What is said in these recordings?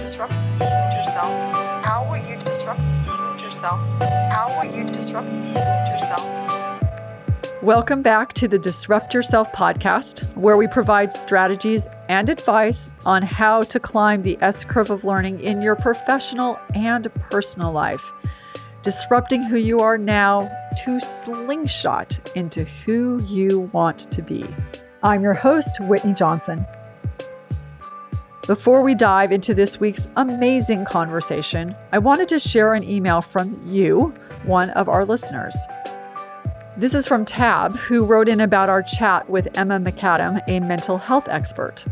disrupt yourself? How will you disrupt yourself? How will you disrupt yourself? Welcome back to the Disrupt Yourself podcast, where we provide strategies and advice on how to climb the S-curve of learning in your professional and personal life, disrupting who you are now to slingshot into who you want to be. I'm your host, Whitney Johnson. Before we dive into this week's amazing conversation, I wanted to share an email from you, one of our listeners. This is from Tab, who wrote in about our chat with Emma McAdam, a mental health expert.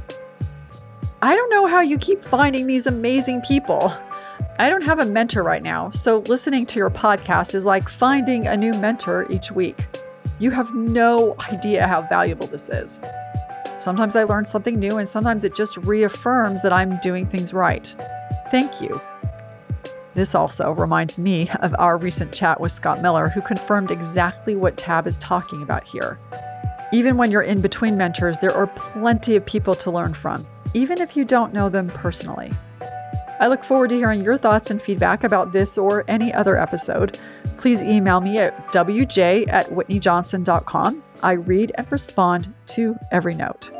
I don't know how you keep finding these amazing people. I don't have a mentor right now, so listening to your podcast is like finding a new mentor each week. You have no idea how valuable this is. Sometimes I learn something new, and sometimes it just reaffirms that I'm doing things right. Thank you. This also reminds me of our recent chat with Scott Miller, who confirmed exactly what Tab is talking about here. Even when you're in between mentors, there are plenty of people to learn from, even if you don't know them personally. I look forward to hearing your thoughts and feedback about this or any other episode. Please email me at wj@whitneyjohnson.com. I read and respond to every note.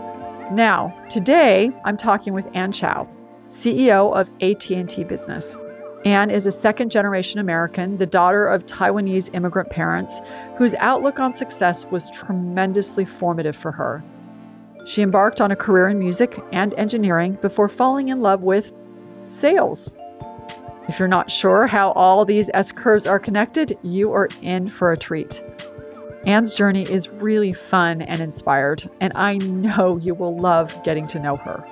Now, today, I'm talking with Ann Chow, CEO of AT&T Business. Ann is a second-generation American, the daughter of Taiwanese immigrant parents, whose outlook on success was tremendously formative for her. She embarked on a career in music and engineering before falling in love with sales. If you're not sure how all these S-curves are connected, you are in for a treat. Ann's journey is really fun and inspired, and I know you will love getting to know her.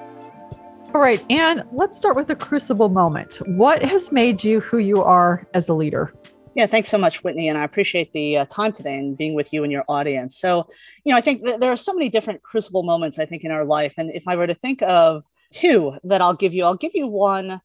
All right, Ann, let's start with a crucible moment. What has made you who you are as a leader? Yeah, thanks so much, Whitney. And I appreciate the time today and being with you and your audience. So, I think there are so many different crucible moments, I think, in our life. And if I were to think of two that I'll give you one,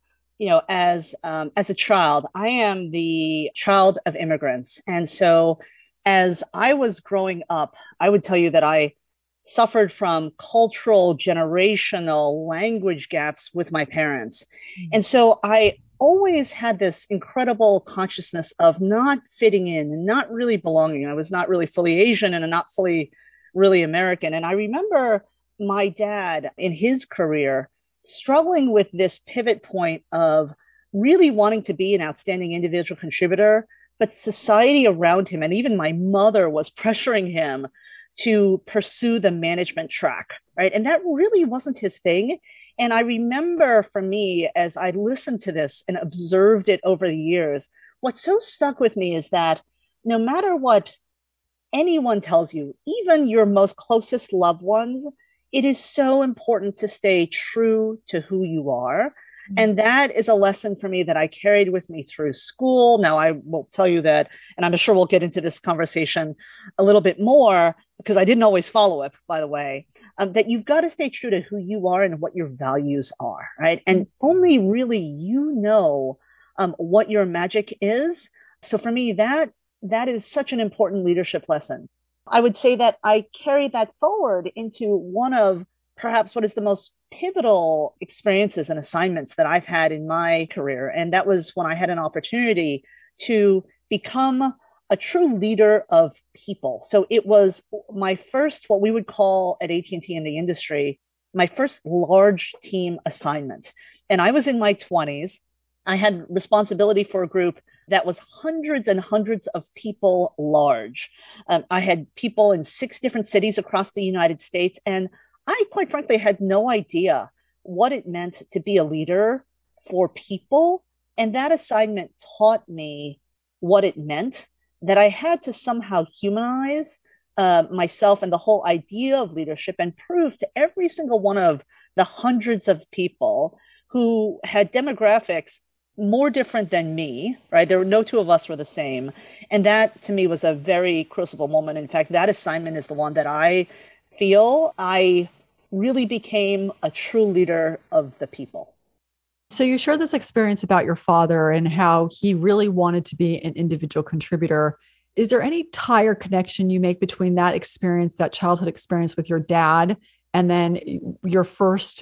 as a child. I am the child of immigrants. And so as I was growing up, I would tell you that I suffered from cultural, generational language gaps with my parents. And so I always had this incredible consciousness of not fitting in and not really belonging. I was not really fully Asian and not fully really American. And I remember my dad in his career struggling with this pivot point of really wanting to be an outstanding individual contributor, but society around him and even my mother was pressuring him to pursue the management track, right? And that really wasn't his thing. And I remember for me, as I listened to this and observed it over the years, what so stuck with me is that no matter what anyone tells you, even your most closest loved ones, it is so important to stay true to who you are. And that is a lesson for me that I carried with me through school. Now, I will tell you that, and I'm sure we'll get into this conversation a little bit more, because I didn't always follow it, by the way, that you've got to stay true to who you are and what your values are, right? And only really what your magic is. So for me, that is such an important leadership lesson. I would say that I carried that forward into one of perhaps what is the most pivotal experiences and assignments that I've had in my career. And that was when I had an opportunity to become a true leader of people. So it was my first, what we would call at AT&T in the industry, my first large team assignment. And I was in my 20s. I had responsibility for a group that was hundreds and hundreds of people large. I had people in 6 different cities across the United States. And I, quite frankly, had no idea what it meant to be a leader for people. And that assignment taught me what it meant, that I had to somehow humanize myself and the whole idea of leadership and prove to every single one of the hundreds of people who had demographics more different than me, right? There were no two of us were the same. And that to me was a very crucible moment. In fact, that assignment is the one that I feel I really became a true leader of the people. So you shared this experience about your father and how he really wanted to be an individual contributor. Is there any tie or connection you make between that experience, that childhood experience with your dad, and then your first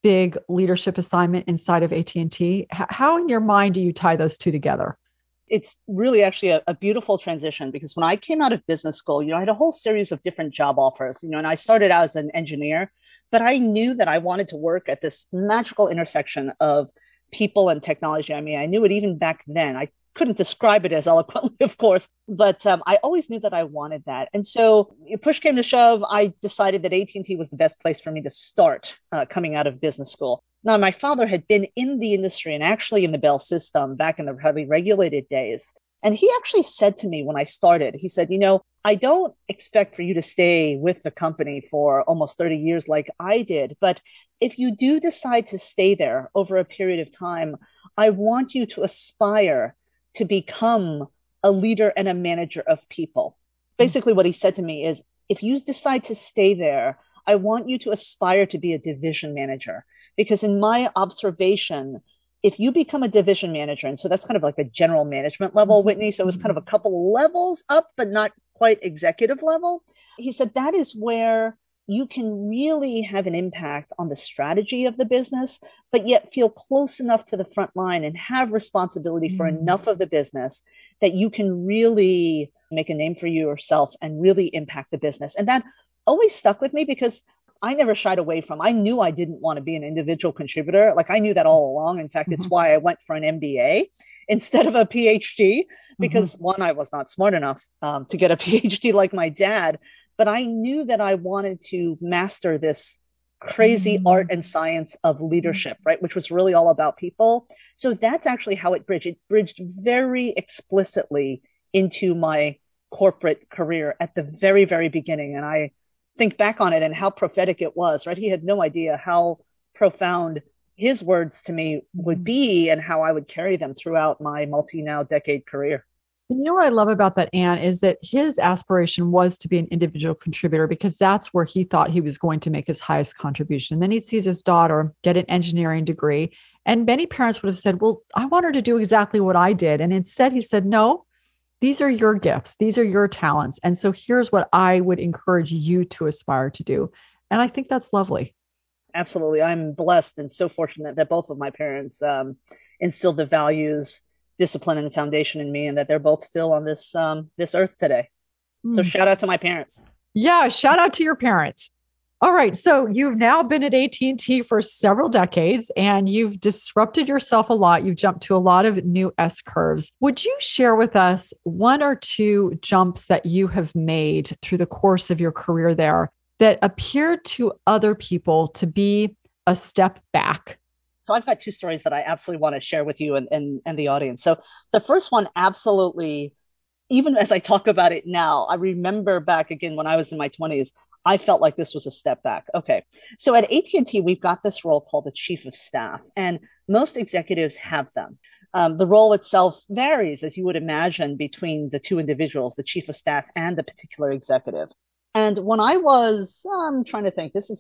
big leadership assignment inside of AT&T. How in your mind do you tie those two together? It's really actually a beautiful transition because when I came out of business school, I had a whole series of different job offers, and I started out as an engineer, but I knew that I wanted to work at this magical intersection of people and technology. I mean, I knew it even back then. I couldn't describe it as eloquently, of course, but I always knew that I wanted that. And so push came to shove, I decided that AT&T was the best place for me to start coming out of business school. Now, my father had been in the industry and actually in the Bell system back in the heavily regulated days. And he actually said to me when I started, he said, I don't expect for you to stay with the company for almost 30 years like I did. But if you do decide to stay there over a period of time, I want you to aspire to become a leader and a manager of people. Basically, what he said to me is, if you decide to stay there, I want you to aspire to be a division manager. Because in my observation, if you become a division manager, and so that's kind of like a general management level, Whitney, so it was kind of a couple levels up, but not quite executive level. He said that is where you can really have an impact on the strategy of the business, but yet feel close enough to the front line and have responsibility for enough of the business that you can really make a name for yourself and really impact the business. And that always stuck with me because I never shied away from. I knew I didn't want to be an individual contributor. Like I knew that all along. In fact, it's why I went for an MBA instead of a PhD, because one, I was not smart enough to get a PhD like my dad, but I knew that I wanted to master this crazy art and science of leadership, right? Which was really all about people. So that's actually how it bridged. It bridged very explicitly into my corporate career at the very, very beginning. And I think back on it and how prophetic it was, right? He had no idea how profound his words to me would be and how I would carry them throughout my decade career. You know what I love about that, Ann, is that his aspiration was to be an individual contributor because that's where he thought he was going to make his highest contribution. And then he sees his daughter get an engineering degree. And many parents would have said, well, I want her to do exactly what I did. And instead he said, no, these are your gifts. These are your talents. And so here's what I would encourage you to aspire to do. And I think that's lovely. Absolutely. I'm blessed and so fortunate that both of my parents instilled the values, discipline, and foundation in me, and that they're both still on this earth today. So shout out to my parents. Yeah, shout out to your parents. All right. So you've now been at AT&T for several decades and you've disrupted yourself a lot. You've jumped to a lot of new S-curves. Would you share with us one or two jumps that you have made through the course of your career there that appeared to other people to be a step back? So I've got two stories that I absolutely want to share with you and the audience. So the first one, absolutely, even as I talk about it now, I remember back again when I was in my 20s, I felt like this was a step back. Okay. So at AT&T, we've got this role called the chief of staff, and most executives have them. The role itself varies, as you would imagine, between the two individuals, the chief of staff and the particular executive. And when I was, I'm trying to think, this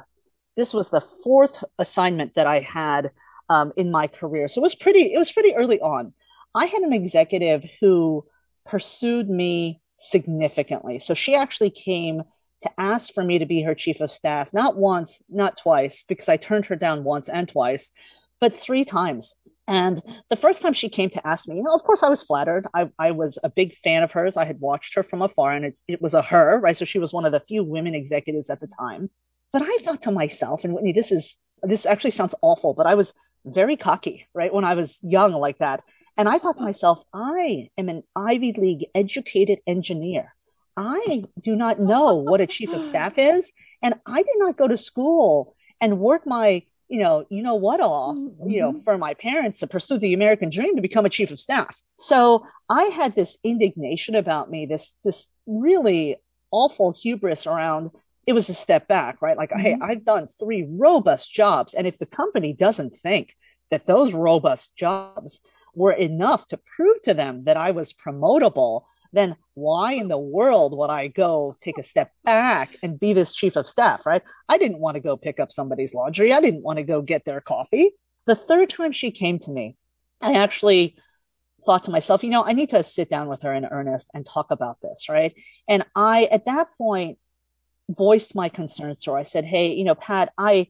was the fourth assignment that I had in my career. So it was pretty early on. I had an executive who pursued me significantly. So she actually came to ask for me to be her chief of staff, not once, not twice, because I turned her down once and twice, but 3 times. And the first time she came to ask me, of course, I was flattered. I was a big fan of hers. I had watched her from afar, and it was a her, right? So she was one of the few women executives at the time. But I thought to myself, and Whitney, this actually sounds awful, but I was very cocky, right? When I was young like that. And I thought to myself, I am an Ivy League educated engineer. I do not know what a chief of staff is. And I did not go to school and work my, what off, for my parents to pursue the American dream to become a chief of staff. So I had this indignation about me, this really awful hubris around, it was a step back, right? Like, hey, I've done 3 robust jobs. And if the company doesn't think that those robust jobs were enough to prove to them that I was promotable, then why in the world would I go take a step back and be this chief of staff, right? I didn't want to go pick up somebody's laundry. I didn't want to go get their coffee. The third time she came to me, I actually thought to myself, I need to sit down with her in earnest and talk about this, right? And I, at that point, voiced my concerns to her. I said, hey, Pat, I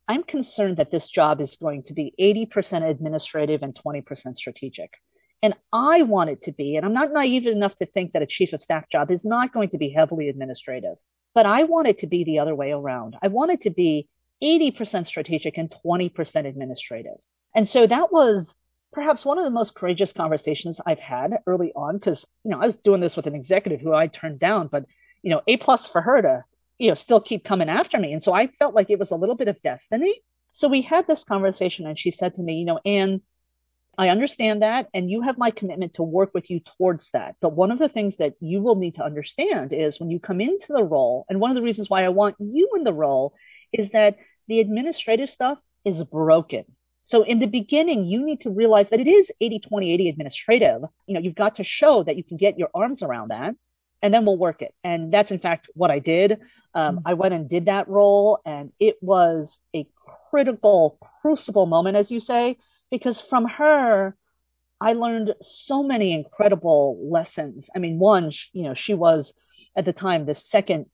I'm concerned that this job is going to be 80% administrative and 20% strategic. And I want it to be, and I'm not naive enough to think that a chief of staff job is not going to be heavily administrative, but I want it to be the other way around. I want it to be 80% strategic and 20% administrative. And so that was perhaps one of the most courageous conversations I've had early on, because, I was doing this with an executive who I turned down, but, A+ for her to, still keep coming after me. And so I felt like it was a little bit of destiny. So we had this conversation and she said to me, Anne, I understand that, and you have my commitment to work with you towards that. But one of the things that you will need to understand is when you come into the role, and one of the reasons why I want you in the role is that the administrative stuff is broken. So in the beginning, you need to realize that it is 80-20-80 administrative. You've got to show that you can get your arms around that, and then we'll work it. And that's, in fact, what I did. I went and did that role, and it was a critical, crucible moment, as you say, because from her, I learned so many incredible lessons. I mean, one, she was at the time the second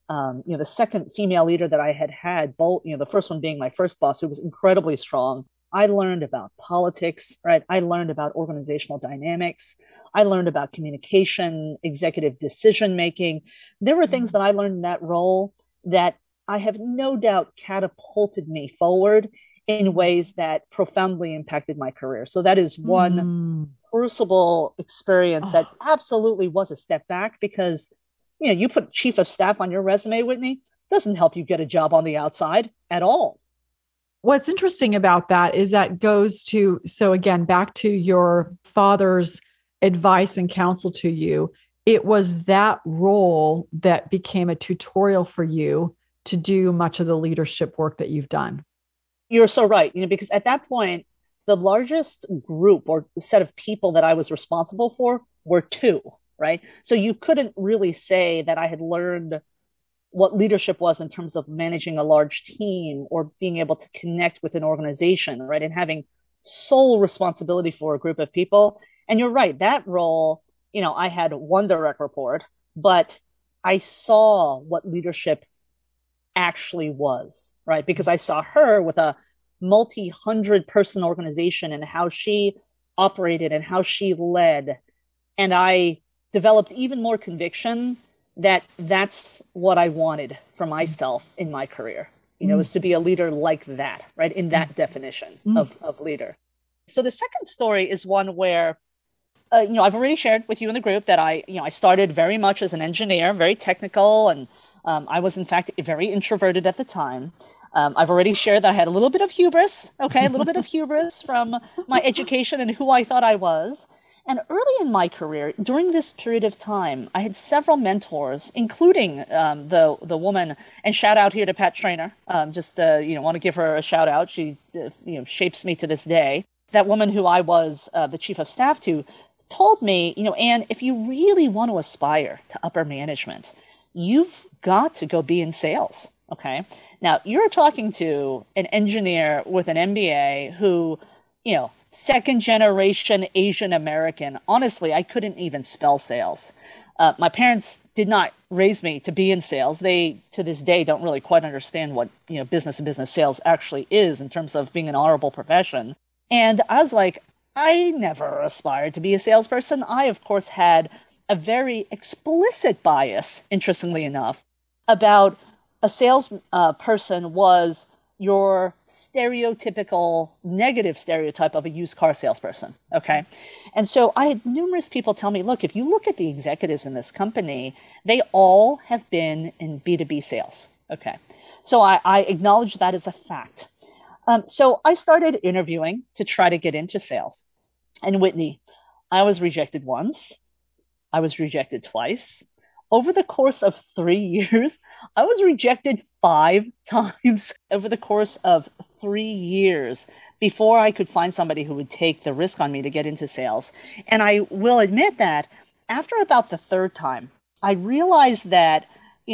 female leader that I had, both, the first one being my first boss, who was incredibly strong. I learned about politics, right? I learned about organizational dynamics. I learned about communication, executive decision-making. There were things that I learned in that role that I have no doubt catapulted me forward in ways that profoundly impacted my career. So that is one crucible experience that absolutely was a step back, because, you put chief of staff on your resume, Whitney, doesn't help you get a job on the outside at all. What's interesting about that is that goes to, so again, back to your father's advice and counsel to you. It was that role that became a tutorial for you to do much of the leadership work that you've done. You're so right, because at that point, the largest group or set of people that I was responsible for were two, right? So you couldn't really say that I had learned what leadership was in terms of managing a large team or being able to connect with an organization, right? And having sole responsibility for a group of people. And you're right, that role, I had one direct report, but I saw what leadership actually was, right? Because I saw her with a multi-hundred person organization and how she operated and how she led. And I developed even more conviction that that's what I wanted for myself in my career, was to be a leader like that, right? In that definition of leader. So the second story is one where, I've already shared with you in the group that I started very much as an engineer, very technical, and I was, in fact, very introverted at the time. I've already shared that I had a little bit of hubris, from my education and who I thought I was. And early in my career, during this period of time, I had several mentors, including the woman, and shout out here to Pat Trainer. Want to give her a shout out. She shapes me to this day. That woman who I was the chief of staff to told me, Anne, if you really want to aspire to upper management, you've got to go be in sales. Okay. Now you're talking to an engineer with an MBA who, second generation Asian American. Honestly, I couldn't even spell sales. My parents did not raise me to be in sales. They, to this day, don't really quite understand what, business and business sales actually is in terms of being an honorable profession. And I was like, I never aspired to be a salesperson. I, of course, had a very explicit bias, interestingly enough, about a sales person was your stereotypical negative stereotype of a used car salesperson. Okay. And so I had numerous people tell me, look, if you look at the executives in this company, they all have been in B2B sales. Okay. So I acknowledge that as a fact. So I started interviewing to try to get into sales. And Whitney, I was rejected once. I was rejected twice. Over the course of 3 years, I was rejected 5 times over the course of 3 years before I could find somebody who would take the risk on me to get into sales. And I will admit that after about the third time, I realized that,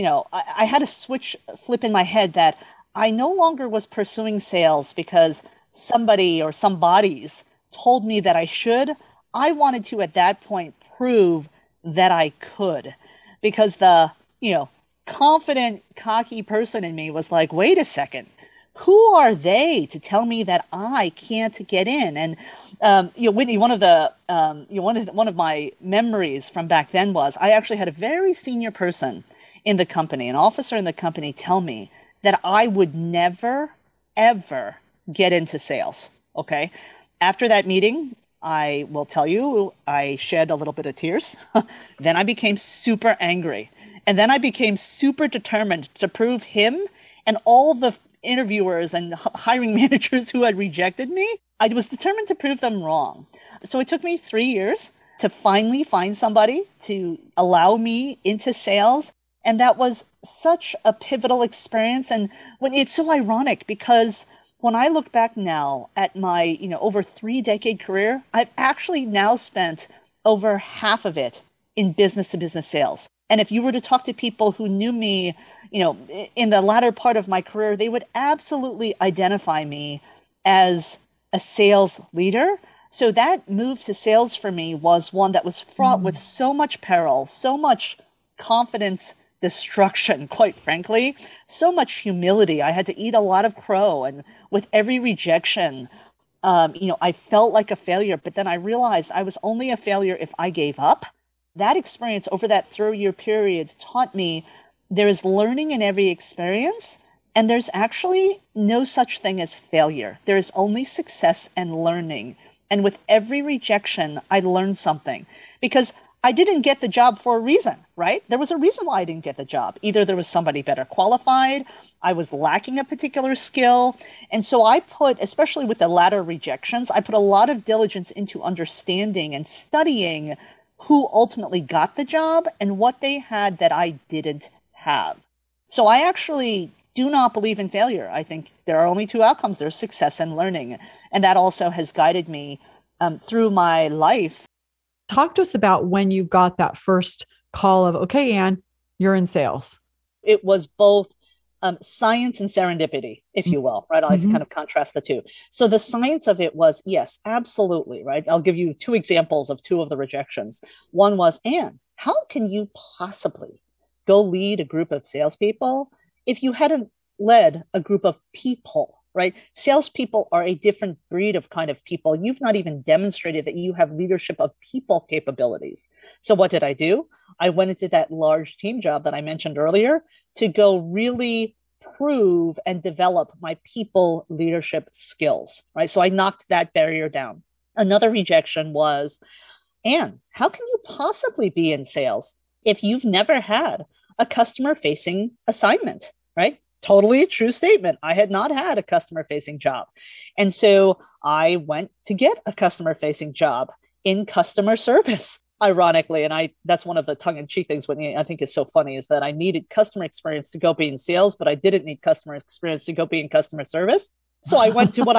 I had a flip in my head that I no longer was pursuing sales because somebody or some bodies told me that I should. I wanted to, at that point, prove that I could. Because the, confident, cocky person in me was like, wait a second, who are they to tell me that I can't get in? And Whitney, one of my memories from back then was I actually had a very senior person in the company, an officer in the company, tell me that I would never, ever get into sales. Okay. After that meeting, I will tell you, I shed a little bit of tears. Then I became super angry. And then I became super determined to prove him and all the interviewers and hiring managers who had rejected me, I was determined to prove them wrong. So it took me 3 years to finally find somebody to allow me into sales. And that was such a pivotal experience. And when it's so ironic because when I look back now at my, over 3-decade career, I've actually now spent over half of it in business to business sales. And if you were to talk to people who knew me, in the latter part of my career, they would absolutely identify me as a sales leader. So that move to sales for me was one that was fraught with so much peril, so much confidence destruction, quite frankly, so much humility. I had to eat a lot of crow, and with every rejection, I felt like a failure, but then I realized I was only a failure if I gave up. That experience over that 3-year period taught me there is learning in every experience, and there's actually no such thing as failure. There is only success and learning. And with every rejection, I learned something because I didn't get the job for a reason, right? There was a reason why I didn't get the job. Either there was somebody better qualified, I was lacking a particular skill. And so I put, especially with the latter rejections, I put a lot of diligence into understanding and studying who ultimately got the job and what they had that I didn't have. So I actually do not believe in failure. I think there are only 2 outcomes. There's success and learning. And that also has guided me through my life. Talk to us about when you got that first call of, okay, Ann, you're in sales. It was both science and serendipity, if you will, right? I like to kind of contrast the two. So the science of it was, yes, absolutely, right? I'll give you 2 examples of 2 of the rejections. One was, Ann, how can you possibly go lead a group of salespeople if you hadn't led a group of people? Right? Salespeople are a different breed of kind of people. You've not even demonstrated that you have leadership of people capabilities. So what did I do? I went into that large team job that I mentioned earlier to go really prove and develop my people leadership skills, right? So I knocked that barrier down. Another rejection was, Ann, how can you possibly be in sales if you've never had a customer-facing assignment, right? Totally a true statement. I had not had a customer-facing job. And so I went to get a customer-facing job in customer service, ironically. And that's one of the tongue-in-cheek things Whitney, I think is so funny, is that I needed customer experience to go be in sales, but I didn't need customer experience to go be in customer service. So I went to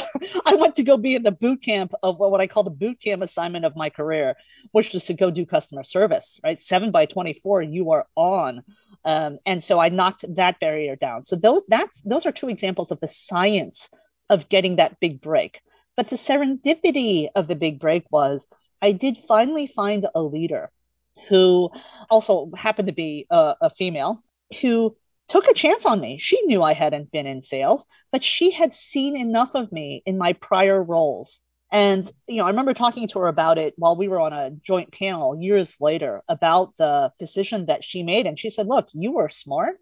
I went to go be in the boot camp of what I called the boot camp assignment of my career, which was to go do customer service, right? 7 by 24, you are on. And so I knocked that barrier down. So those are 2 examples of the science of getting that big break. But the serendipity of the big break was I did finally find a leader who also happened to be a female who took a chance on me. She knew I hadn't been in sales, but she had seen enough of me in my prior roles. And, I remember talking to her about it while we were on a joint panel years later about the decision that she made. And she said, look, you were smart.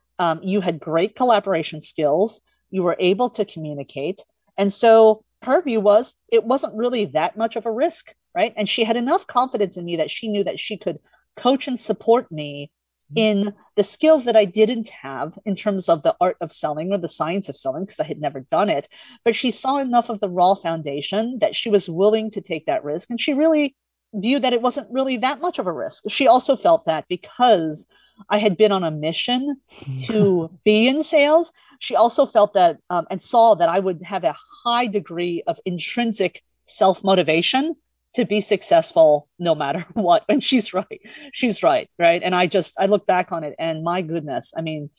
You had great collaboration skills. You were able to communicate. And so her view was it wasn't really that much of a risk, right? And she had enough confidence in me that she knew that she could coach and support me in the skills that I didn't have in terms of the art of selling or the science of selling, because I had never done it. But she saw enough of the raw foundation that she was willing to take that risk. And she really viewed that it wasn't really that much of a risk. She also felt that because I had been on a mission to be in sales, she also felt that and saw that I would have a high degree of intrinsic self-motivation to be successful no matter what. And she's right. Right. And I look back on it and my goodness, I mean,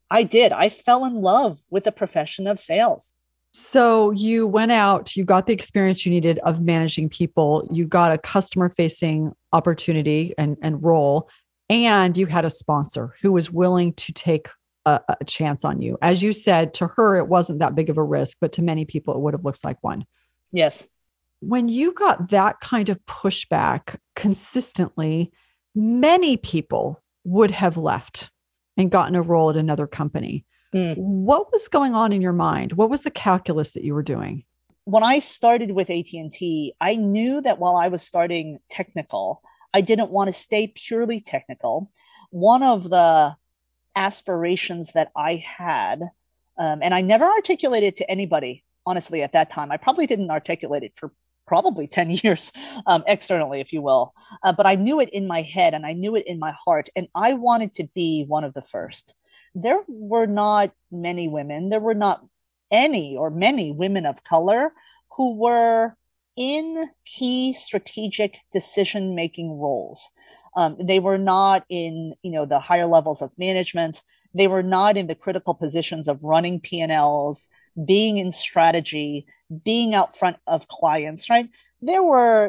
I fell in love with the profession of sales. So you went out, you got the experience you needed of managing people, you got a customer facing opportunity and role, and you had a sponsor who was willing to take a chance on you. As you said, to her, it wasn't that big of a risk, but to many people, it would have looked like one. Yes. When you got that kind of pushback consistently, many people would have left and gotten a role at another company. What was going on in your mind? What was the calculus that you were doing? When I started with AT&T, I knew that while I was starting technical, I didn't want to stay purely technical. One of the aspirations that I had, and I never articulated to anybody, honestly, at that time. I probably didn't articulate it for probably 10 years externally, if you will. But I knew it in my head and I knew it in my heart. And I wanted to be one of the first. There were not many women. There were not any or many women of color who were in key strategic decision-making roles. They were not in, the higher levels of management. They were not in the critical positions of running P&Ls, being in strategy, being out front of clients, right? There were,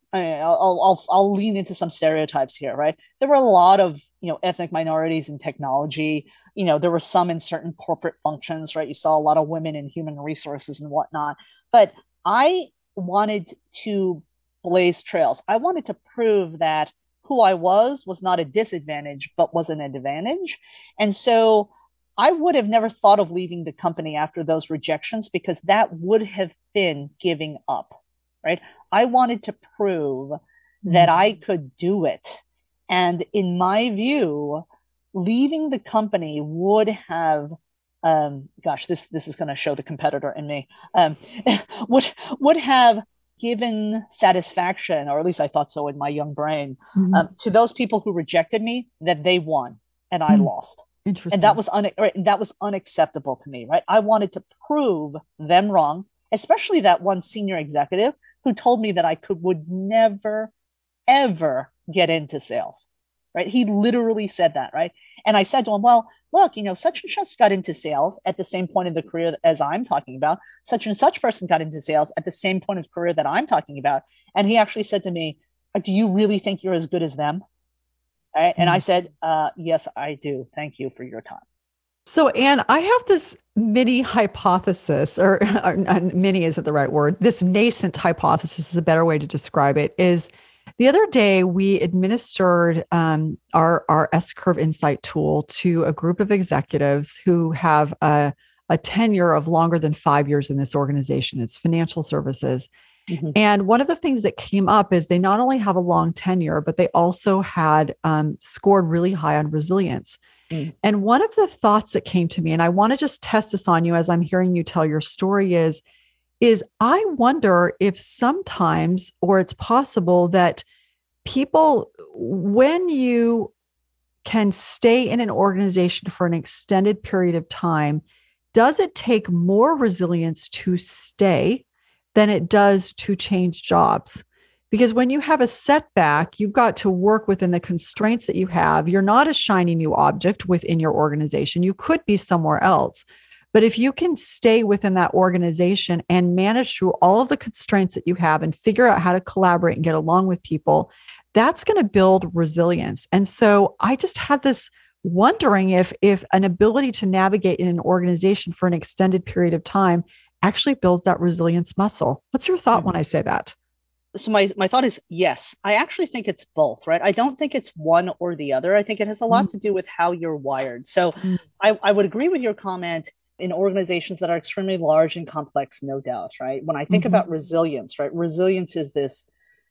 I'll lean into some stereotypes here, right? There were a lot of, ethnic minorities in technology. There were some in certain corporate functions, right? You saw a lot of women in human resources and whatnot. But I wanted to blaze trails. I wanted to prove that who I was not a disadvantage, but was an advantage. And so I would have never thought of leaving the company after those rejections because that would have been giving up, right? I wanted to prove that I could do it. And in my view, leaving the company would have, this is going to show the competitor in me, would have given satisfaction, or at least I thought so in my young brain, to those people who rejected me, that they won and I lost. Interesting. And that was unacceptable to me, right? I wanted to prove them wrong, especially that one senior executive who told me that I would never, ever get into sales, right? He literally said that, right? And I said to him, well, look, such and such got into sales at the same point in the career as I'm talking about. Such and such person got into sales at the same point of career that I'm talking about. And he actually said to me, do you really think you're as good as them? Right? And I said, yes, I do. Thank you for your time. So, Anne, I have this mini hypothesis, or mini isn't the right word. This nascent hypothesis is a better way to describe it. Is the other day we administered our S-Curve Insight tool to a group of executives who have a tenure of longer than 5 years in this organization. It's financial services. Mm-hmm. And one of the things that came up is they not only have a long tenure, but they also had scored really high on resilience. Mm. And one of the thoughts that came to me, and I want to just test this on you as I'm hearing you tell your story, is I wonder if sometimes, or it's possible that people, when you can stay in an organization for an extended period of time, does it take more resilience to stay than it does to change jobs? Because when you have a setback, you've got to work within the constraints that you have. You're not a shiny new object within your organization. You could be somewhere else. But if you can stay within that organization and manage through all of the constraints that you have and figure out how to collaborate and get along with people, that's going to build resilience. And so I just had this wondering if an ability to navigate in an organization for an extended period of time actually builds that resilience muscle. What's your thought when I say that? So my thought is yes. I actually think it's both, right? I don't think it's one or the other. I think it has a lot to do with how you're wired. So I would agree with your comment in organizations that are extremely large and complex, no doubt, right? When I think about resilience, right? Resilience is this,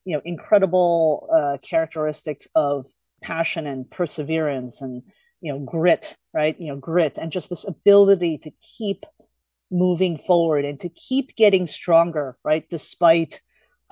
incredible characteristics of passion and perseverance and, grit, right? Grit and just this ability to keep moving forward and to keep getting stronger, right? Despite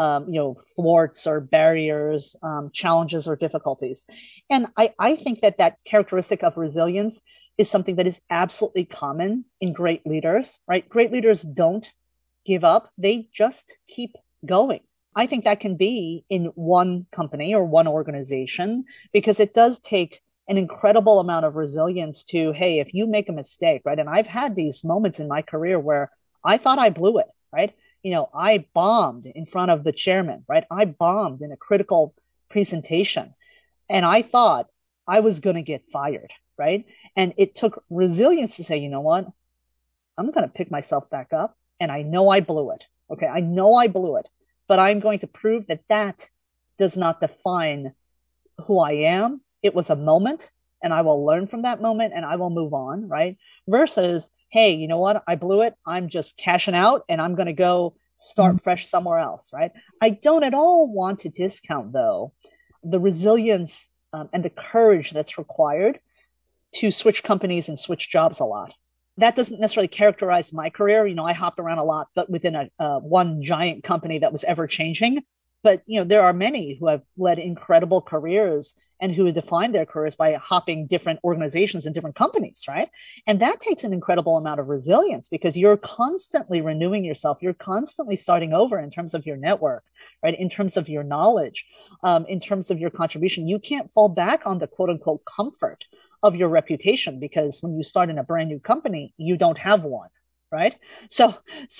thwarts or barriers, challenges or difficulties. And I think that characteristic of resilience is something that is absolutely common in great leaders, right? Great leaders don't give up. They just keep going. I think that can be in one company or one organization because it does take an incredible amount of resilience to, hey, if you make a mistake, right? And I've had these moments in my career where I thought I blew it, right? I bombed in front of the chairman, right? I bombed in a critical presentation and I thought I was going to get fired, right? And it took resilience to say, you know what? I'm going to pick myself back up, and I know I blew it. Okay, I know I blew it, but I'm going to prove that that does not define who I am. It was a moment, and I will learn from that moment, and I will move on, right? Versus, hey, you know what? I blew it. I'm just cashing out, and I'm going to go start fresh somewhere else, right? I don't at all want to discount, though, the resilience and the courage that's required to switch companies and switch jobs a lot. That doesn't necessarily characterize my career. You know, I hopped around a lot, but within a one giant company that was ever changing. But, you know, there are many who have led incredible careers and who have defined their careers by hopping different organizations and different companies, right? And that takes an incredible amount of resilience because you're constantly renewing yourself. You're constantly starting over in terms of your network, right? In terms of your knowledge, in terms of your contribution. You can't fall back on the quote unquote comfort of your reputation because when you start in a brand new company, you don't have one. Right. So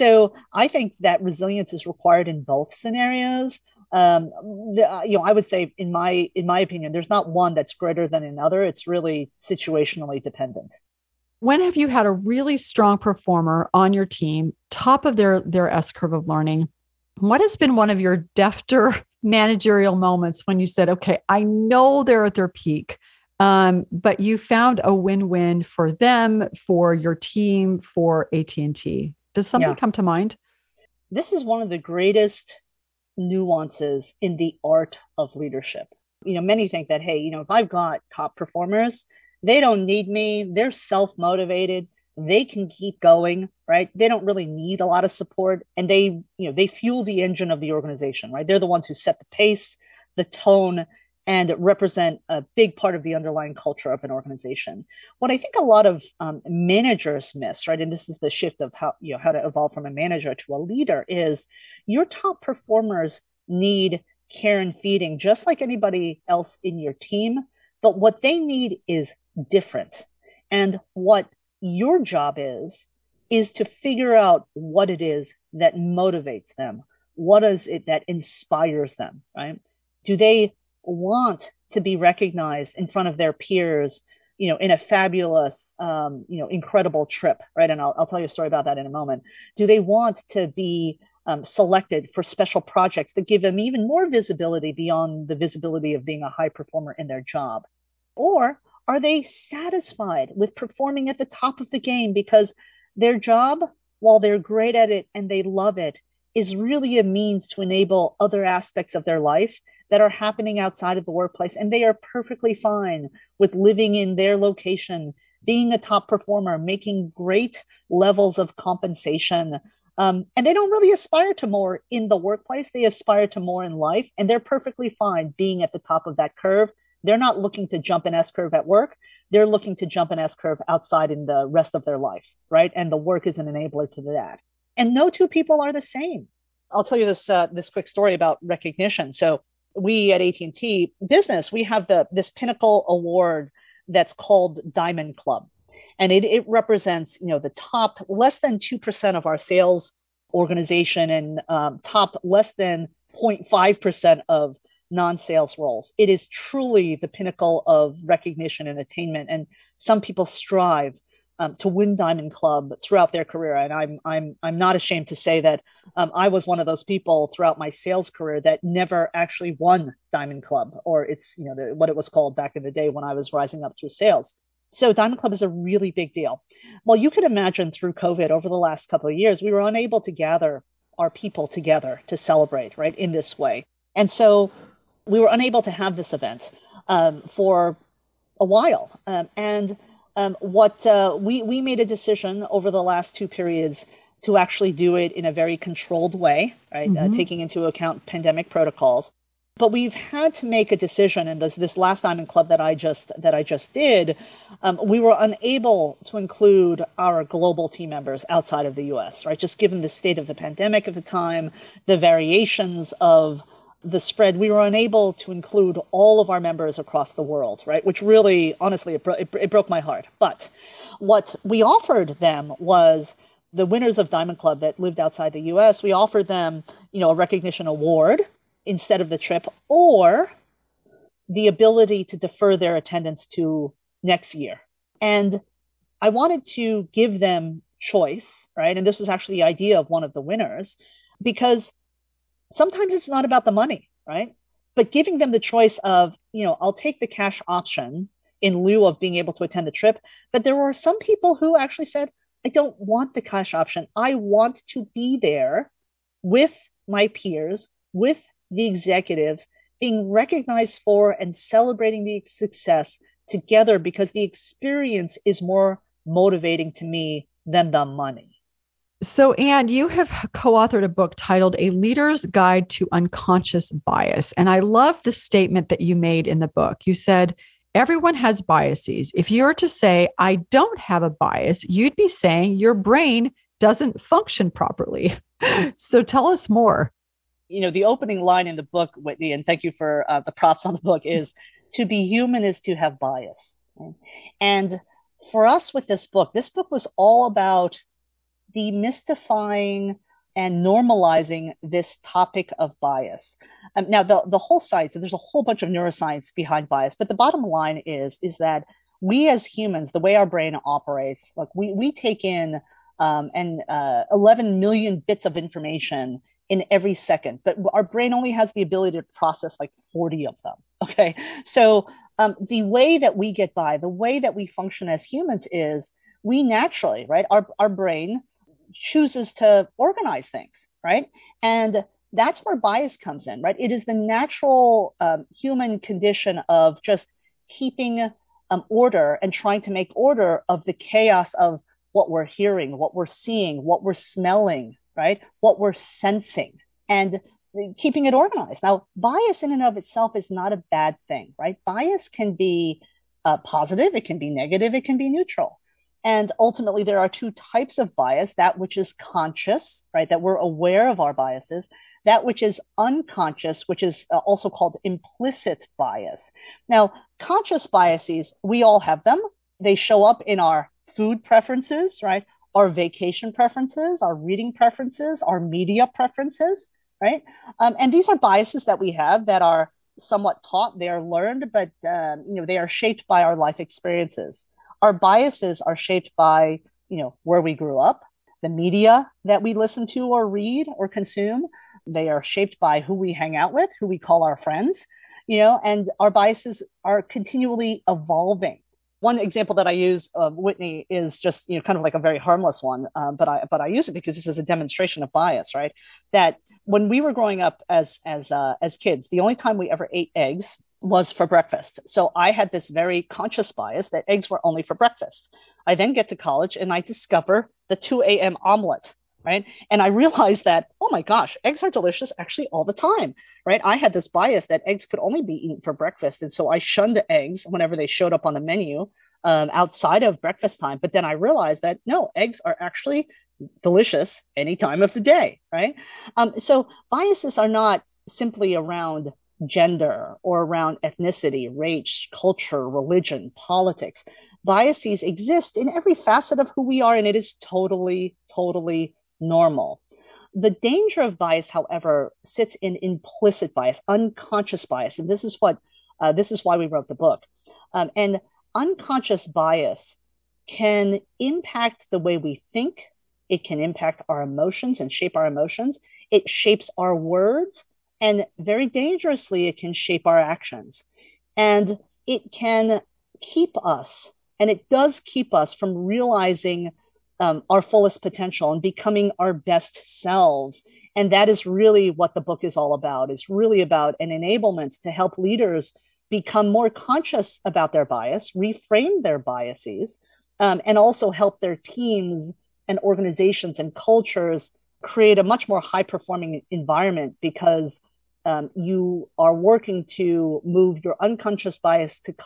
I think that resilience is required in both scenarios. I would say in my opinion, there's not one that's greater than another. It's really situationally dependent. When have you had a really strong performer on your team, top of their S curve of learning? What has been one of your defter managerial moments when you said, okay, I know they're at their peak, but you found a win-win for them, for your team, for AT&T. Does something come to mind? This is one of the greatest nuances in the art of leadership. You know, many think that, hey, you know, if I've got top performers, they don't need me. They're self-motivated. They can keep going, right? They don't really need a lot of support. And they fuel the engine of the organization, right? They're the ones who set the pace, the tone, and represent a big part of the underlying culture of an organization. What I think a lot of managers miss, right, and this is the shift of how to evolve from a manager to a leader, is your top performers need care and feeding just like anybody else in your team, but what they need is different. And what your job is to figure out what it is that motivates them. What is it that inspires them, right? Do they want to be recognized in front of their peers, you know, in a fabulous, incredible trip, right? And I'll tell you a story about that in a moment. Do they want to be selected for special projects that give them even more visibility beyond the visibility of being a high performer in their job? Or are they satisfied with performing at the top of the game because their job, while they're great at it and they love it, is really a means to enable other aspects of their life that are happening outside of the workplace, and they are perfectly fine with living in their location, being a top performer, making great levels of compensation. And they don't really aspire to more in the workplace. They aspire to more in life, and they're perfectly fine being at the top of that curve. They're not looking to jump an S-curve at work. They're looking to jump an S-curve outside in the rest of their life, right? And the work is an enabler to that. And no two people are the same. I'll tell you this quick story about recognition. So we at AT&T Business, we have this pinnacle award that's called Diamond Club. And it represents, you know, the top less than 2% of our sales organization and top less than 0.5% of non-sales roles. It is truly the pinnacle of recognition and attainment. And some people strive to win Diamond Club throughout their career. And I'm not ashamed to say that I was one of those people throughout my sales career that never actually won Diamond Club, or it's, you know, what it was called back in the day when I was rising up through sales. So Diamond Club is a really big deal. Well, you could imagine through COVID over the last couple of years, we were unable to gather our people together to celebrate, right, in this way. And so we were unable to have this event for a while. We made a decision over the last two periods to actually do it in a very controlled way, right? Taking into account pandemic protocols. But we've had to make a decision, and this last Diamond Club that I just did, we were unable to include our global team members outside of the U.S., right? Just given the state of the pandemic at the time, the variations of the spread, we were unable to include all of our members across the world, right? Which really, honestly, it broke my heart. But what we offered them was the winners of Diamond Club that lived outside the U.S., we offered them, you know, a recognition award instead of the trip, or the ability to defer their attendance to next year, And I wanted to give them choice, right? And this was actually the idea of one of the winners, because sometimes it's not about the money, right? But giving them the choice of, I'll take the cash option in lieu of being able to attend the trip. But there were some people who actually said, I don't want the cash option. I want to be there with my peers, with the executives, being recognized for and celebrating the success together, because the experience is more motivating to me than the money. So, Anne, you have co-authored a book titled A Leader's Guide to Unconscious Bias. And I love the statement that you made in the book. You said, everyone has biases. If you were to say, I don't have a bias, you'd be saying your brain doesn't function properly. So tell us more. The opening line in the book, Whitney, and thank you for the props on the book, is to be human is to have bias. And for us with this book was all about demystifying and normalizing this topic of bias. Now, the whole science, there's a whole bunch of neuroscience behind bias, but the bottom line is that we as humans, the way our brain operates, like we take in 11 million bits of information in every second, but our brain only has the ability to process like 40 of them. Okay, so the way that we get by, the way that we function as humans is we naturally, right? Our brain chooses to organize things, right? And that's where bias comes in, right? It is the natural human condition of just keeping order and trying to make order of the chaos of what we're hearing, what we're seeing, what we're smelling, right? What we're sensing, and keeping it organized. Now, bias in and of itself is not a bad thing, right? Bias can be positive, it can be negative, it can be neutral. And ultimately, there are two types of bias, that which is conscious, right, that we're aware of our biases, that which is unconscious, which is also called implicit bias. Now, conscious biases, we all have them. They show up in our food preferences, right, our vacation preferences, our reading preferences, our media preferences, right? And these are biases that we have that are somewhat taught, they are learned, but they are shaped by our life experiences. Our biases are shaped by, where we grew up, the media that we listen to or read or consume. They are shaped by who we hang out with, who we call our friends, and our biases are continually evolving. One example that I use of Whitney is just, kind of like a very harmless one, but I use it because this is a demonstration of bias, right? That when we were growing up as kids, the only time we ever ate eggs was for breakfast. So I had this very conscious bias that eggs were only for breakfast. I then get to college and I discover the 2 a.m. omelet, right? And I realized that, oh my gosh, eggs are delicious actually all the time, right? I had this bias that eggs could only be eaten for breakfast. And so I shunned eggs whenever they showed up on the menu outside of breakfast time. But then I realized that no, eggs are actually delicious any time of the day, right? So biases are not simply around gender or around ethnicity, race, culture, religion, politics. Biases exist in every facet of who we are, and it is totally, totally normal. The danger of bias, however, sits in implicit bias, unconscious bias, and this is why we wrote the book. And unconscious bias can impact the way we think. It can impact our emotions and shape our emotions. It shapes our words. And very dangerously, it can shape our actions. And it can keep us, and it does keep us from realizing our fullest potential and becoming our best selves. And that is really what the book is all about. It's really about an enablement to help leaders become more conscious about their bias, reframe their biases, and also help their teams and organizations and cultures create a much more high-performing environment, because you are working to move your unconscious bias to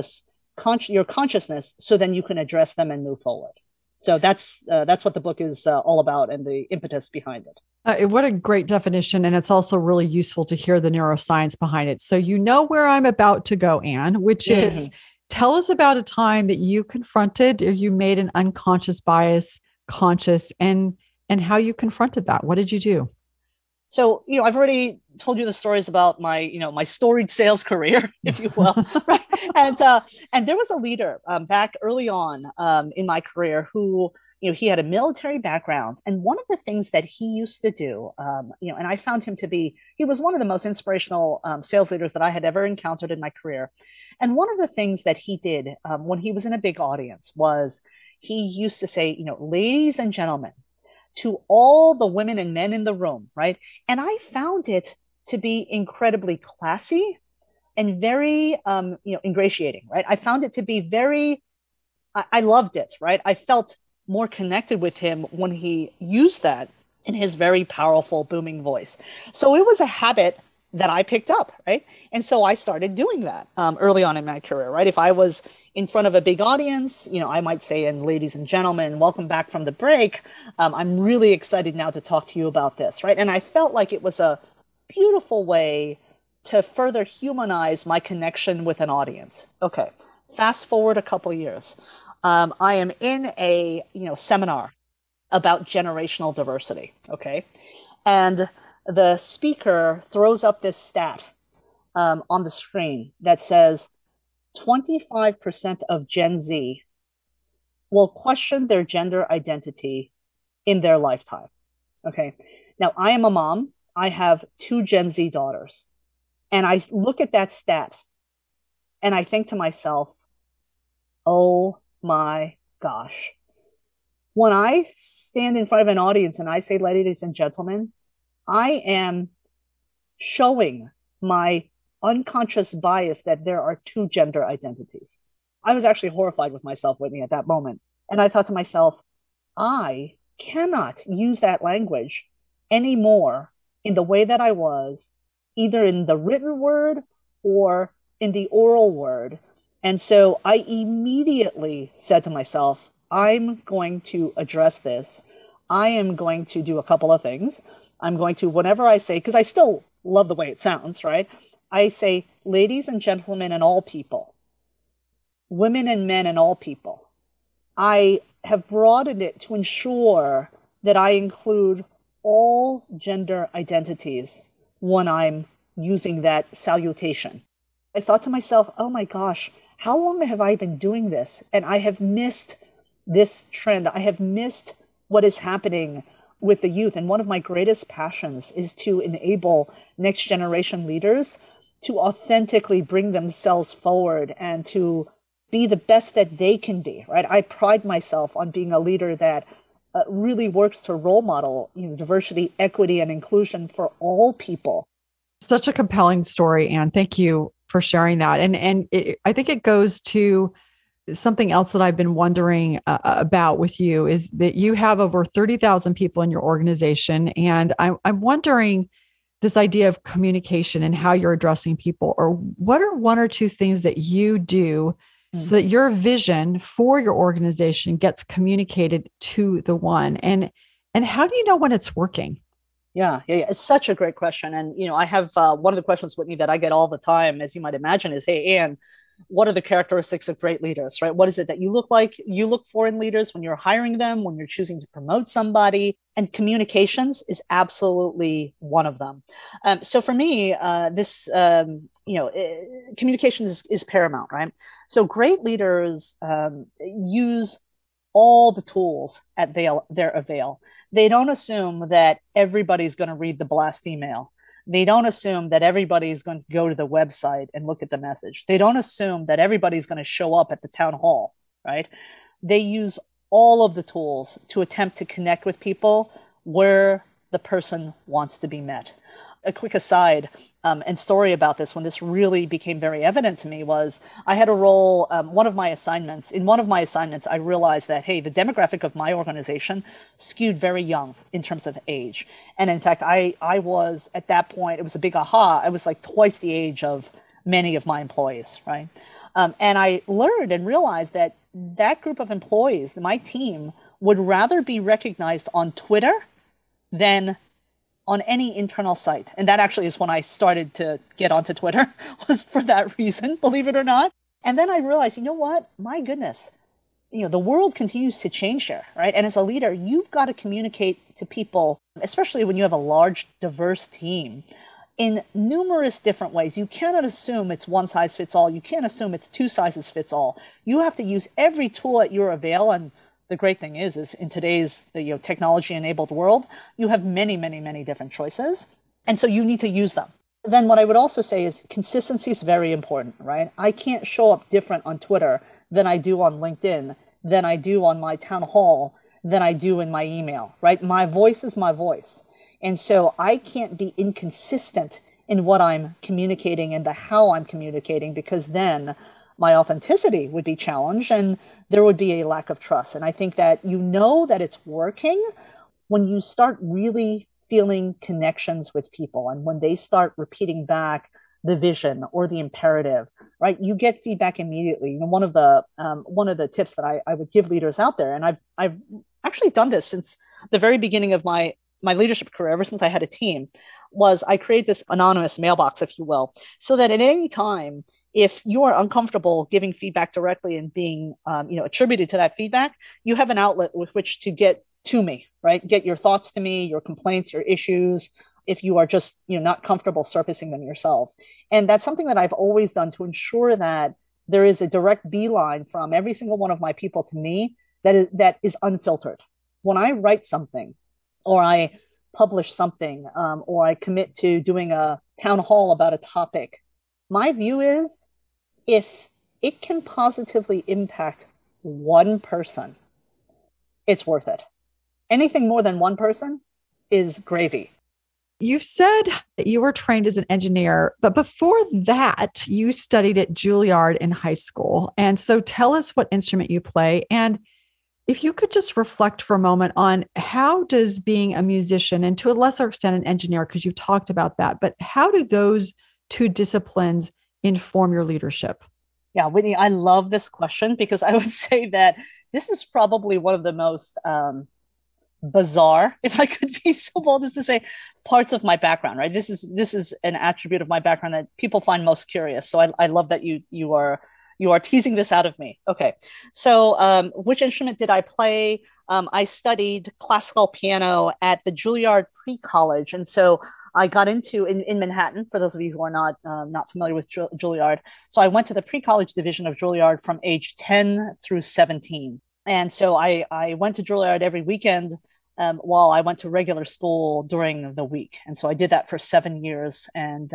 your consciousness, so then you can address them and move forward. So that's what the book is all about, and the impetus behind it. What a great definition. And it's also really useful to hear the neuroscience behind it. So you know where I'm about to go, Anne, which is, tell us about a time that you confronted or you made an unconscious bias conscious, and how you confronted that. What did you do? So, I've already told you the stories about my, my storied sales career, if you will, right? And there was a leader back early on in my career who, he had a military background, and one of the things that he used to do, and I found him to be, he was one of the most inspirational sales leaders that I had ever encountered in my career. And one of the things that he did when he was in a big audience was he used to say, ladies and gentlemen, to all the women and men in the room, right? And I found it to be incredibly classy and very, ingratiating, right? I found it to be very, I loved it, right? I felt more connected with him when he used that in his very powerful, booming voice. So it was a habit that I picked up, right? And so I started doing that early on in my career, right? If I was in front of a big audience, I might say, and ladies and gentlemen, welcome back from the break. I'm really excited now to talk to you about this, right? And I felt like it was a beautiful way to further humanize my connection with an audience. Okay, fast forward a couple years. I am in a seminar about generational diversity, okay? And the speaker throws up this stat on the screen that says 25% of Gen Z will question their gender identity in their lifetime. Okay. Now, I am a mom. I have 2 Gen Z daughters. And I look at that stat and I think to myself, oh my gosh. When I stand in front of an audience and I say, ladies and gentlemen, I am showing my unconscious bias that there are 2 gender identities. I was actually horrified with myself, Whitney, at that moment. And I thought to myself, I cannot use that language anymore in the way that I was, either in the written word or in the oral word. And so I immediately said to myself, I'm going to address this. I am going to do a couple of things. I'm going to, whenever I say, because I still love the way it sounds, right? I say, ladies and gentlemen and all people, women and men and all people. I have broadened it to ensure that I include all gender identities when I'm using that salutation. I thought to myself, oh my gosh, how long have I been doing this? And I have missed this trend. I have missed what is happening with the youth. And one of my greatest passions is to enable next generation leaders to authentically bring themselves forward and to be the best that they can be, right? I pride myself on being a leader that really works to role model, diversity, equity, and inclusion for all people. Such a compelling story, Anne. Thank you for sharing that. And I think it goes to something else that I've been wondering about with you is that you have over 30,000 people in your organization. And I'm wondering this idea of communication and how you're addressing people, or what are 1 or 2 things that you do so that your vision for your organization gets communicated to the one? And how do you know when it's working? Yeah. It's such a great question. And, I have one of the questions, Whitney, that I get all the time, as you might imagine, is, hey, Anne, what are the characteristics of great leaders, right? What is it that you look for in leaders when you're hiring them, when you're choosing to promote somebody? And communications is absolutely one of them. So for me, communication is paramount, right? So great leaders use all the tools at their avail. They don't assume that everybody's going to read the blast email. They don't assume that everybody's going to go to the website and look at the message. They don't assume that everybody's going to show up at the town hall, right? They use all of the tools to attempt to connect with people where the person wants to be met. A quick aside and story about this, when this really became very evident to me, was I had a role, in one of my assignments, I realized that, hey, the demographic of my organization skewed very young in terms of age. And in fact, I was, at that point, it was a big aha, I was like twice the age of many of my employees, right? And I learned and realized that that group of employees, my team, would rather be recognized on Twitter than on any internal site. And that actually is when I started to get onto Twitter, was for that reason, believe it or not. And then I realized, you know what? My goodness, the world continues to change here, right? And as a leader, you've got to communicate to people, especially when you have a large, diverse team, in numerous different ways. You cannot assume it's one size fits all. You can't assume it's two sizes fits all. You have to use every tool at your avail. And the great thing is in today's technology-enabled world, you have many, many, many different choices. And so you need to use them. Then what I would also say is consistency is very important, right? I can't show up different on Twitter than I do on LinkedIn, than I do on my town hall, than I do in my email, right? My voice is my voice. And so I can't be inconsistent in what I'm communicating and how I'm communicating, because then my authenticity would be challenged and there would be a lack of trust. And I think that that it's working when you start really feeling connections with people, and when they start repeating back the vision or the imperative, right? You get feedback immediately. One of the tips that I would give leaders out there, and I've actually done this since the very beginning of my leadership career, ever since I had a team, was I create this anonymous mailbox, if you will, so that at any time, if you are uncomfortable giving feedback directly and being attributed to that feedback, you have an outlet with which to get to me, right? Get your thoughts to me, your complaints, your issues, if you are just not comfortable surfacing them yourselves. And that's something that I've always done to ensure that there is a direct beeline from every single one of my people to me that is unfiltered. When I write something, or I publish something, or I commit to doing a town hall about a topic, my view is, if it can positively impact one person, it's worth it. Anything more than one person is gravy. You've said that you were trained as an engineer, but before that, you studied at Juilliard in high school. And so tell us what instrument you play. And if you could just reflect for a moment on how does being a musician, and to a lesser extent an engineer, because you've talked about that, but how do those two disciplines inform your leadership? Yeah, Whitney, I love this question, because I would say that this is probably one of the most bizarre, if I could be so bold as to say, parts of my background, right? This is an attribute of my background that people find most curious. So I love that you are teasing this out of me. Okay. So which instrument did I play? I studied classical piano at the Juilliard Pre-College. And so I got into in Manhattan, for those of you who are not familiar with Juilliard. So I went to the pre-college division of Juilliard from age 10 through 17. And so I went to Juilliard every weekend while I went to regular school during the week. And so I did that for 7 years. And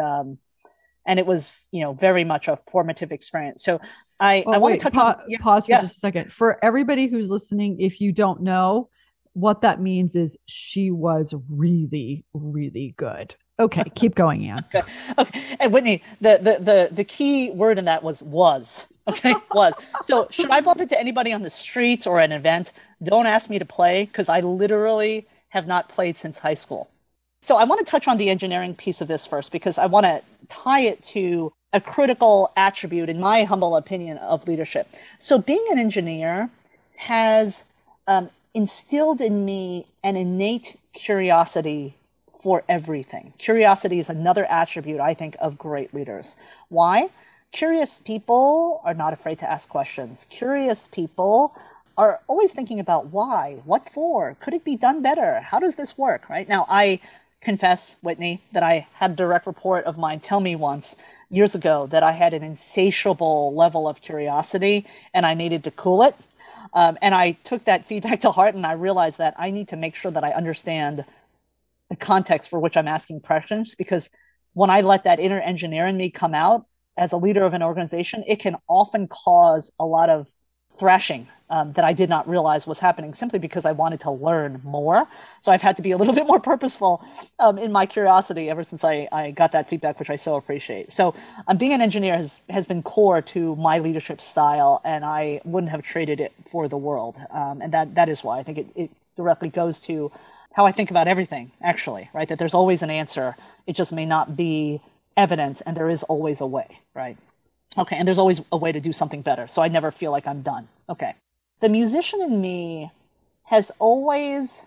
it was, very much a formative experience. So I want to touch on... Pause for just a second. For everybody who's listening, if you don't know, what that means is she was really, really good. Okay, keep going, Anne. Okay. And Whitney, the key word in that was. Okay, was. So should I bump into anybody on the street or an event, don't ask me to play, because I literally have not played since high school. So I want to touch on the engineering piece of this first, because I want to tie it to a critical attribute, in my humble opinion, of leadership. So being an engineer has instilled in me an innate curiosity for everything. Curiosity is another attribute, I think, of great leaders. Why? Curious people are not afraid to ask questions. Curious people are always thinking about why, what for, could it be done better? How does this work, right? Now, I confess, Whitney, that I had a direct report of mine tell me once, years ago, that I had an insatiable level of curiosity and I needed to cool it. And I took that feedback to heart, and I realized that I need to make sure that I understand the context for which I'm asking questions, because when I let that inner engineer in me come out as a leader of an organization, it can often cause a lot of thrashing that I did not realize was happening, simply because I wanted to learn more. So I've had to be a little bit more purposeful in my curiosity ever since I got that feedback, which I so appreciate. So being an engineer has been core to my leadership style, and I wouldn't have traded it for the world. And that is why I think it directly goes to how I think about everything, actually, right? That there's always an answer. It just may not be evident, and there is always a way, right? Okay, and there's always a way to do something better. So I never feel like I'm done. Okay. The musician in me has always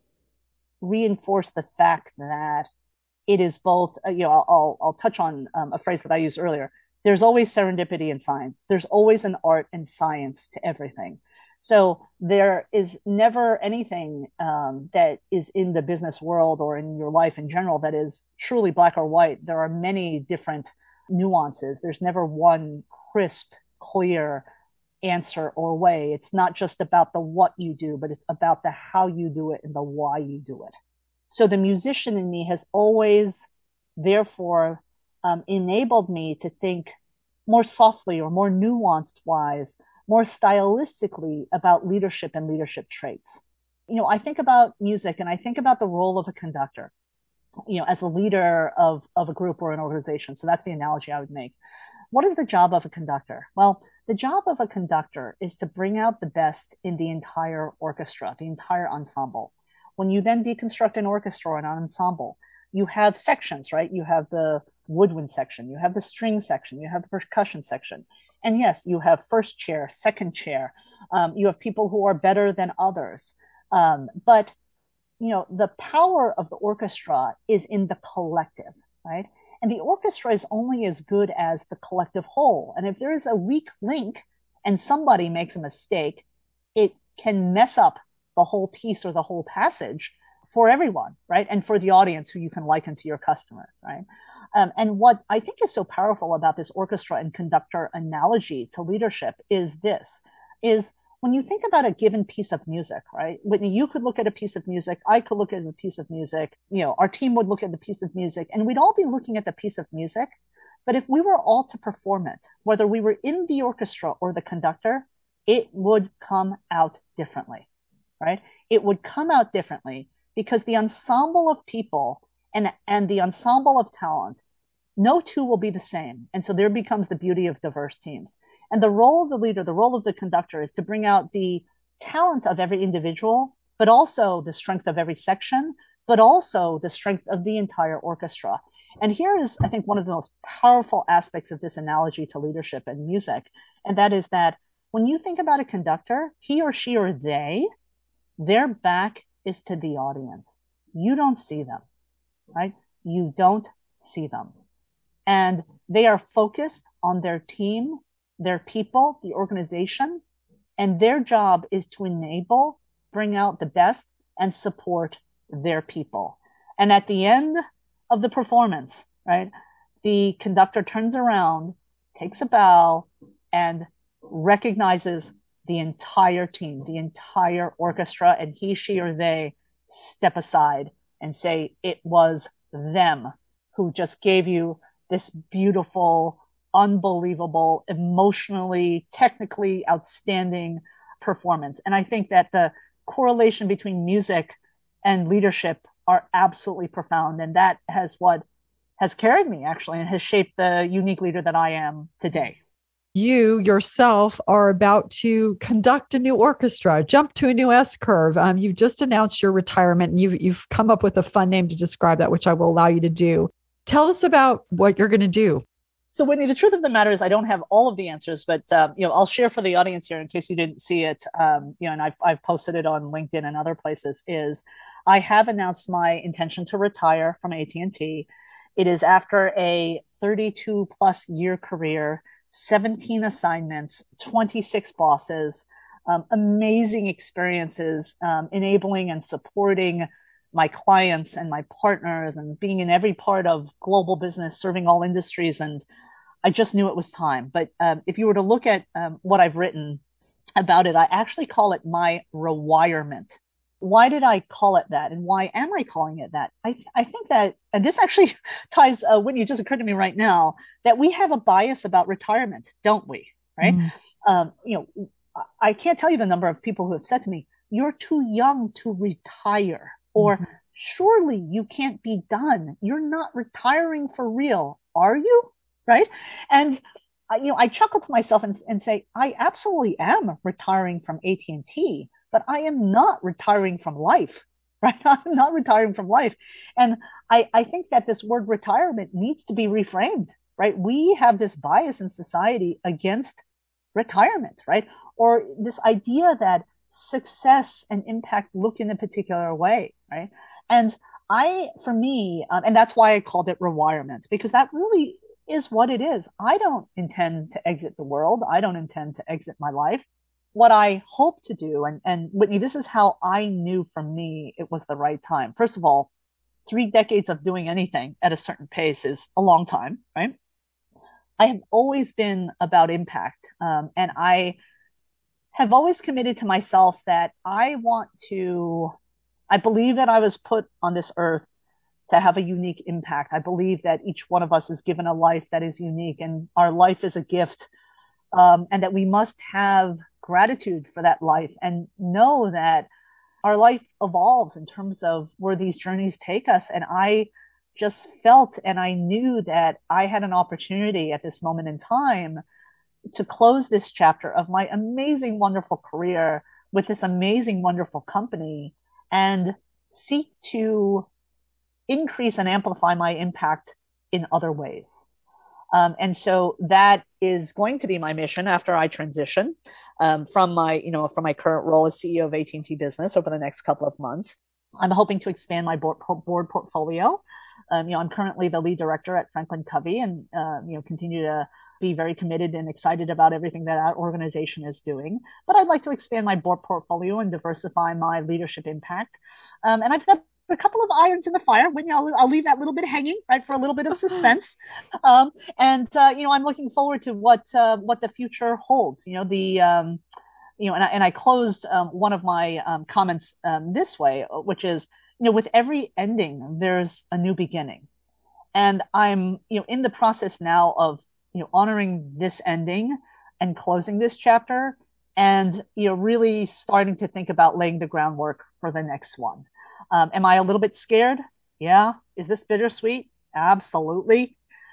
reinforced the fact that it is both, I'll touch on a phrase that I used earlier. There's always serendipity in science. There's always an art and science to everything. So there is never anything that is in the business world or in your life in general that is truly black or white. There are many different nuances. There's never one crisp, clear answer or way. It's not just about the what you do, but it's about the how you do it and the why you do it. So the musician in me has always, therefore, enabled me to think more softly or more nuanced wise, more stylistically about leadership and leadership traits. I think about music and I think about the role of a conductor, as the leader of a group or an organization. So that's the analogy I would make. What is the job of a conductor? Well, the job of a conductor is to bring out the best in the entire orchestra, the entire ensemble. When you then deconstruct an orchestra or an ensemble, you have sections, right? You have the woodwind section, you have the string section, you have the percussion section. And yes, you have first chair, second chair. You have people who are better than others. But the power of the orchestra is in the collective, right? And the orchestra is only as good as the collective whole. And if there is a weak link and somebody makes a mistake, it can mess up the whole piece or the whole passage for everyone, right? And for the audience who you can liken to your customers, right? And what I think is so powerful about this orchestra and conductor analogy to leadership is when you think about a given piece of music, right? Whitney, you could look at a piece of music. I could look at a piece of music. Our team would look at the piece of music, and we'd all be looking at the piece of music. But if we were all to perform it, whether we were in the orchestra or the conductor, it would come out differently, right? It would come out differently because the ensemble of people and the ensemble of talent, no two will be the same. And so there becomes the beauty of diverse teams. And the role of the leader, the role of the conductor is to bring out the talent of every individual, but also the strength of every section, but also the strength of the entire orchestra. And here is, I think, one of the most powerful aspects of this analogy to leadership and music. And that is that when you think about a conductor, he or she or they, their back is to the audience. You don't see them, right? You don't see them. And they are focused on their team, their people, the organization, and their job is to enable, bring out the best, and support their people. And at the end of the performance, right, the conductor turns around, takes a bow, and recognizes the entire team, the entire orchestra, and he, she, or they step aside and say, it was them who just gave you this beautiful, unbelievable, emotionally, technically outstanding performance. And I think that the correlation between music and leadership are absolutely profound. And that has what has carried me, actually, and has shaped the unique leader that I am today. You yourself are about to conduct a new orchestra, jump to a new S-curve. You've just announced your retirement, and you've come up with a fun name to describe that, which I will allow you to do. Tell us about what you're going to do. So, Whitney, the truth of the matter is I don't have all of the answers, but I'll share for the audience here in case you didn't see it. And I've posted it on LinkedIn and other places. Is I have announced my intention to retire from AT&T. It is after a 32 plus year career, 17 assignments, 26 bosses, amazing experiences, enabling and supporting my clients and my partners and being in every part of global business, serving all industries. And I just knew it was time. But if you were to look at what I've written about it, I actually call it my rewirement. Why did I call it that? And why am I calling it that? I think that, and this actually ties, Whitney, it just occurred to me right now, that we have a bias about retirement, don't we? Right? I can't tell you the number of people who have said to me, you're too young to retire. Or surely you can't be done. You're not retiring for real, are you? Right? And I chuckle to myself and say, I absolutely am retiring from AT&T, but I am not retiring from life. Right? I'm not retiring from life. And I think that this word retirement needs to be reframed. Right? We have this bias in society against retirement, right? Or this idea that success and impact look in a particular way, right? And for me, and that's why I called it rewirement, because that really is what it is. I don't intend to exit the world. I don't intend to exit my life. what I hope to do, and Whitney, this is how I knew for me it was the right time. First of all, 3 decades of doing anything at a certain pace is a long time, right? I have always been about impact. And I have always committed to myself that I believe that I was put on this earth to have a unique impact. I believe that each one of us is given a life that is unique, and our life is a gift, and that we must have gratitude for that life and know that our life evolves in terms of where these journeys take us. And I just felt and I knew that I had an opportunity at this moment in time to close this chapter of my amazing, wonderful career with this amazing, wonderful company and seek to increase and amplify my impact in other ways. And so that is going to be my mission after I transition from my current role as CEO of AT&T Business over the next couple of months. I'm hoping to expand my board portfolio. I'm currently the lead director at Franklin Covey, and continue to be very committed and excited about everything that our organization is doing. But I'd like to expand my board portfolio and diversify my leadership impact. And I've got a couple of irons in the fire. Whitney, I'll leave that little bit hanging, right, for a little bit of suspense. I'm looking forward to what the future holds. And I closed one of my comments this way, which is, with every ending, there's a new beginning. And I'm, in the process now of, honoring this ending and closing this chapter and, really starting to think about laying the groundwork for the next one. Am I a little bit scared? Yeah. Is this bittersweet? Absolutely.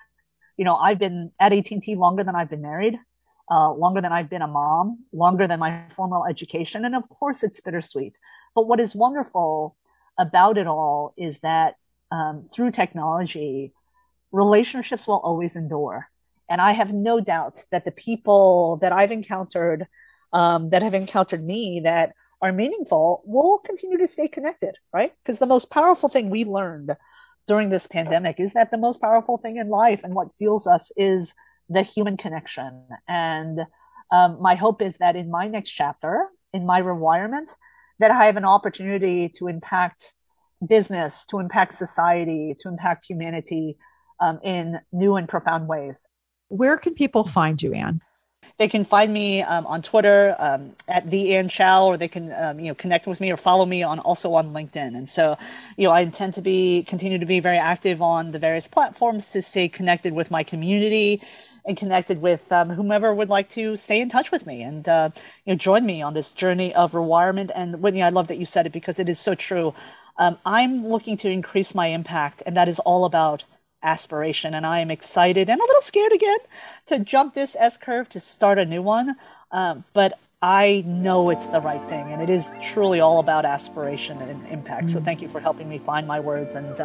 I've been at AT&T longer than I've been married, longer than I've been a mom, longer than my formal education. And of course it's bittersweet. But what is wonderful about it all is that through technology, relationships will always endure. And I have no doubt that the people that I've encountered, that have encountered me, that are meaningful, will continue to stay connected, right? Because the most powerful thing we learned during this pandemic is that the most powerful thing in life and what fuels us is the human connection. And my hope is that in my next chapter, in my rewirement, that I have an opportunity to impact business, to impact society, to impact humanity in new and profound ways. Where can people find you, Anne? They can find me on Twitter at the Ann Chow, or they can connect with me or follow me also on LinkedIn. And so, I intend to continue to be very active on the various platforms to stay connected with my community and connected with whomever would like to stay in touch with me and join me on this journey of rewirement. And Whitney, I love that you said it because it is so true. I'm looking to increase my impact, and that is all about aspiration. And I am excited and a little scared again to jump this S-curve to start a new one. But I know it's the right thing, and it is truly all about aspiration and impact. So thank you for helping me find my words and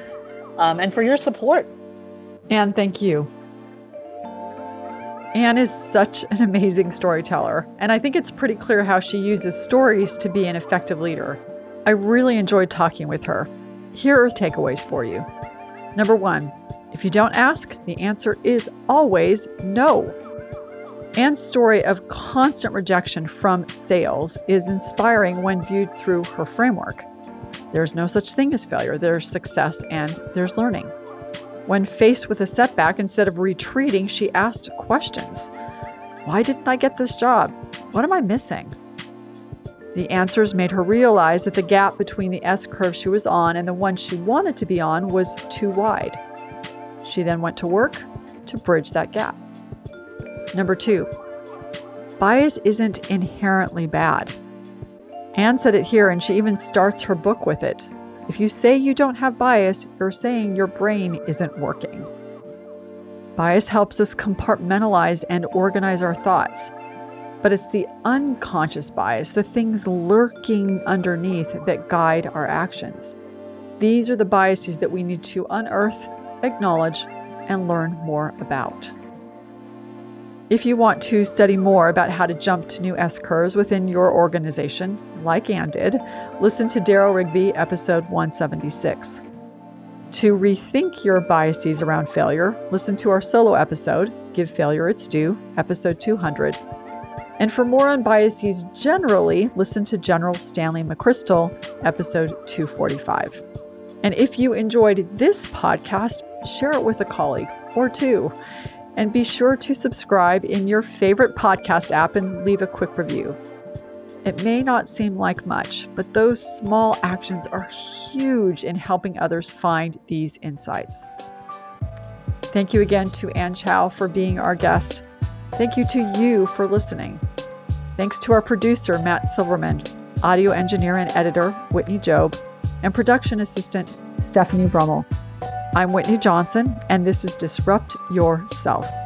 for your support. Anne, thank you. Anne is such an amazing storyteller, and I think it's pretty clear how she uses stories to be an effective leader. I really enjoyed talking with her. Here are takeaways for you. Number 1, if you don't ask, the answer is always no. Anne's story of constant rejection from sales is inspiring when viewed through her framework. There's no such thing as failure. There's success and there's learning. When faced with a setback, instead of retreating, she asked questions. Why didn't I get this job? What am I missing? The answers made her realize that the gap between the S-curve she was on and the one she wanted to be on was too wide. She then went to work to bridge that gap. Number 2, bias isn't inherently bad. Anne said it here, and she even starts her book with it. If you say you don't have bias, you're saying your brain isn't working. Bias helps us compartmentalize and organize our thoughts. But it's the unconscious bias, the things lurking underneath, that guide our actions. These are the biases that we need to unearth, acknowledge, and learn more about. If you want to study more about how to jump to new S-curves within your organization, like Anne did, listen to Darryl Rigby, episode 176. To rethink your biases around failure, listen to our solo episode, Give Failure Its Due, episode 200. And for more on biases generally, listen to General Stanley McChrystal, episode 245. And if you enjoyed this podcast, share it with a colleague or two. And be sure to subscribe in your favorite podcast app and leave a quick review. It may not seem like much, but those small actions are huge in helping others find these insights. Thank you again to Ann Chow for being our guest. Thank you to you for listening. Thanks to our producer, Matt Silverman, audio engineer and editor, Whitney Job, and production assistant, Stephanie Brummel. I'm Whitney Johnson, and this is Disrupt Yourself.